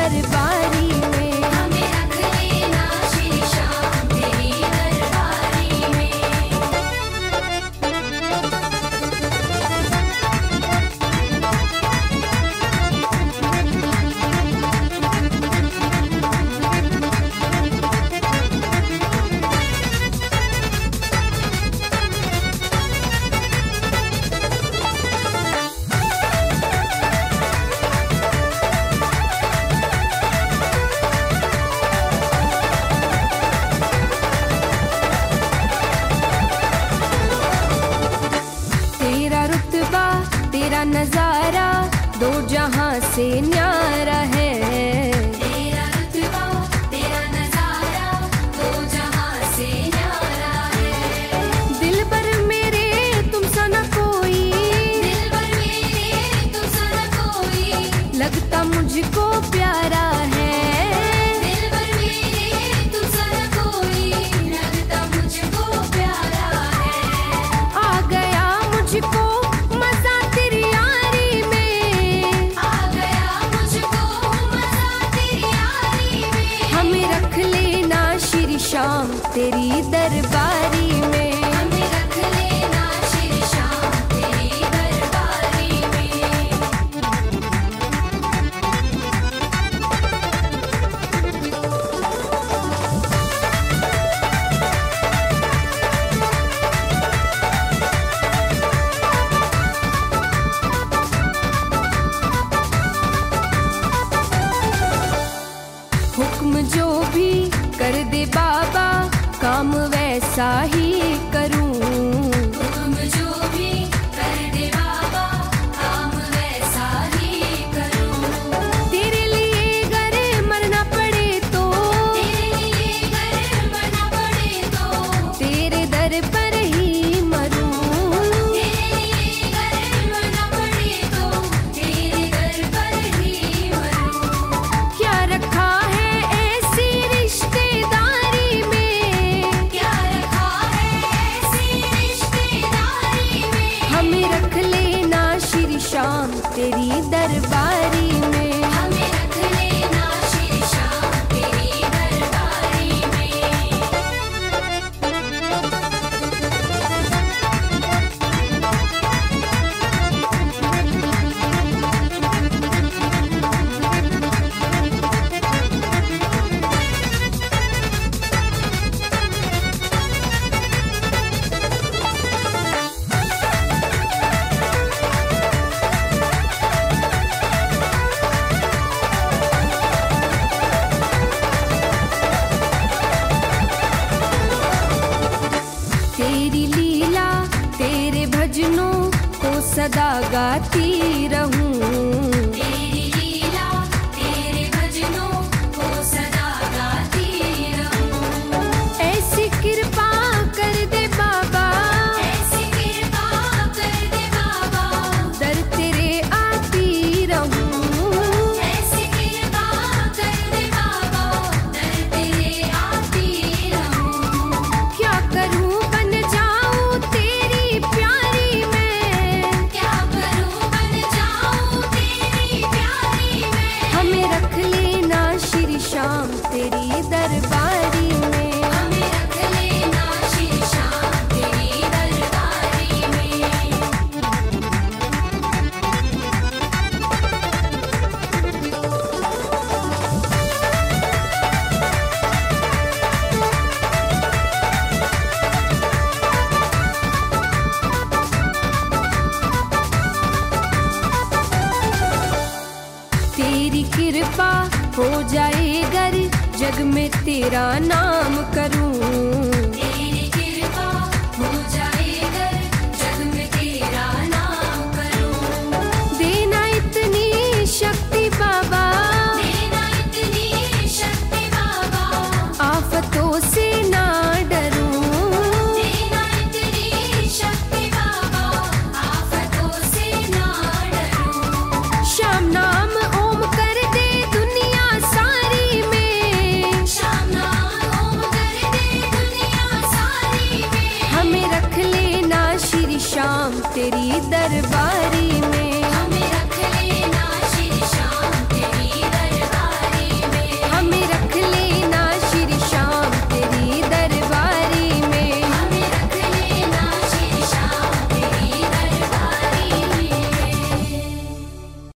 दरबारी में। हमें रख लेना श्री श्याम तेरी दरबारी में। तेरा रुतबा तेरा नजारा दो जहां से न्यारा है। तेरा रुतबा तेरा नजारा दो जहां से न्यारा है। दिल भर मेरे तुम सा न कोई, दिलबर मेरे तुम सा न कोई, लगता मुझको प्यारा है। दिलबर मेरे तुम सा न कोई, लगता मुझको प्यारा है। आ गया मुझको मजा तेरी यारी में, आ गया मुझको मजा तेरी यारी में। हमें रख लेना श्री श्याम तेरी दरबारी में। हमें रख लेना श्री श्याम तेरी दरबारी में। हुक्म जो भी कर दे बाबा काम वैसा ही करूं। हुक्म जो भी कर दे बाबा काम वैसा ही करूं। तेरे लिए अगर मरना पड़े तो, तेरे लिए अगर मरना पड़े तो, तेरे दर पर ही मरूं। तेरे लिए अगर मरना पड़े तो, तेरे दर पर ही मरूं। क्या रखा है ऐसी रिश्तेदारी में, क्या रखा है ऐसी रिश्तेदारी में। हमें रख लेना श्री श्याम तेरी दरबारी में। हमें रख लेना श्री श्याम तेरी दरबारी में। तेरी लीला तेरे भजनों को सदा गाती रहूं। तेरी लीला तेरे भजनों को सदा गाती रहूं। ऐसी कृपा कर दे बाबा, ऐसी कृपा कर दे बाबा, दर तेरे आती रहूं। ऐसी कृपा कर दे बाबा, दर तेरे आती रहूं। क्या करूं बन जाऊं तेरी प्यारी मैं, क्या करूं बन जाऊं तेरी प्यारी में। हमें रख लेना श्री श्याम तेरी दरबारी में। हमें रख लेना श्री श्याम तेरी दरबारी में। तेरी कृपा हो जाए गर जग में तेरा नाम करूं। तेरी कृपा हो जाए अगर जग में तेरा नाम करूं। देना इतनी शक्ति बाबा, देना इतनी शक्ति बाबा, आफतों से